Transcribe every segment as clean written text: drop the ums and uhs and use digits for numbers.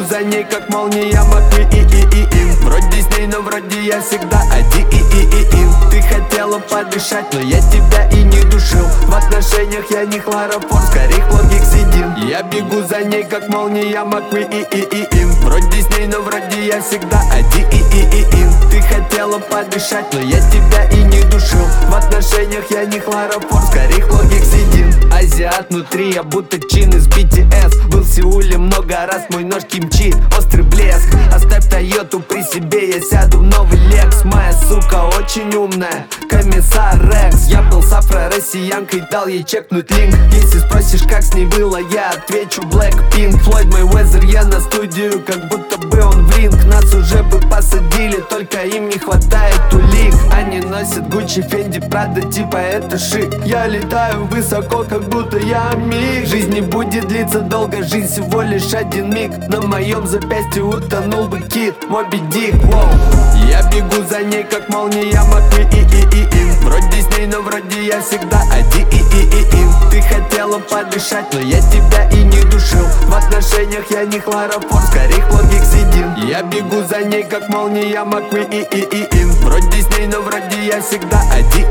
за ней, как молния, Маквин. Вроде с ней, но вроде я всегда один. Ты хотела подышать, но я тебя и не душил. В отношениях я не хлороформ, скорее хлоргексидин. Я бегу за ней, как молния, Маквин. Вроде с ней, но вроде я всегда один. Ты хотела подышать, но я тебя и не душил. В отношениях я не хлороформ, скорее хлоргексидин. Азиат внутри, я будто чин из BTS. Был в Сеуле много раз, мой нож кимчи, острый блеск. Оставь Тойоту при себе, я сяду в новый Лекс. Моя сука очень умная, комиссар Рекс. Я был с афро-россиянкой, дал ей чекнуть линк. Если спросишь, как с ней было, я отвечу Blackpink. Floyd Mayweather, я на студию, как будто бы он в ринг. Нас уже бы посадили, только им не хватает улик. Они носят Gucci, Fendi, Prada, типа это шик. Я летаю высоко, как будто я миг. Жизнь не будет длиться долго, жизнь всего лишь один миг. На моем запястье утонул бы кит, Моби Дик. Я бегу за ней, как молния, Маквин. Вроде с ней, но вроде я всегда один. Ты хотела подышать, но я тебя и не душил. В отношениях я не хлороформ, скорее хлоргексидин. Я бегу за ней, как молния, Маквин. Вроде с ней, но вроде я всегда один.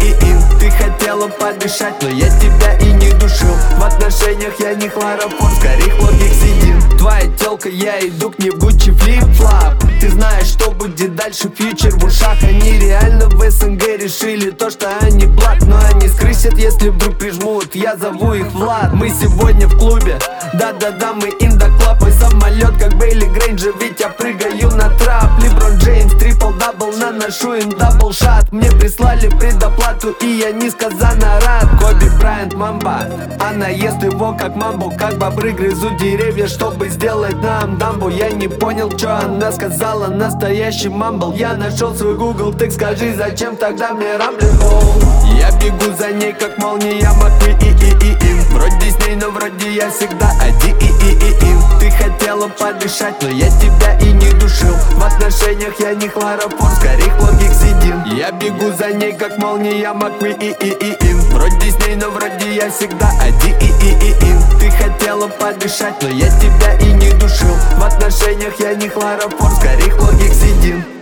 Ты хотела подышать, но я тебя и не душил. В отношениях я не хлороформ, скорее хлоргексидин. Твоя тёлка, я иду к ней в Gucci флип-флап. Ты знаешь, что будет дальше, фьючер в ушах. Они реально в СНГ решили то, что они блат. Но они скрысят, если вдруг прижмут, я зову их Влад. Мы сегодня в клубе, да-да-да, мы in the club. Мой самолет, как Бейли Грейнджер, ведь я прыгаю на трап. Леброн Джеймс, трипл-дабл, наношу им дабл-шат. Мне прислали предоплату, и я несказанно рад. Коби Брайант, мамба, она ест его как мамбу. Как бобры грызут деревья, чтобы сделать нам дамбу. Я не понял, что она сказала, настоящий мамбл. Я нашел свой Google, так скажи, зачем тогда мне Рамблинг? Я бегу за ней, как молния, Маквин. Вроде с ней, но вроде я всегда один. Ты хотела подышать, но я тебя и не душил. В отношениях я не хлороформ, скорее хлоргексидин. Я бегу за ней, как молния, Маквин. Вроде с ней, но вроде я всегда один. Ты хотела подышать, но я тебя и не душил. В отношениях я не хлороформ, скорее хлоргексидин.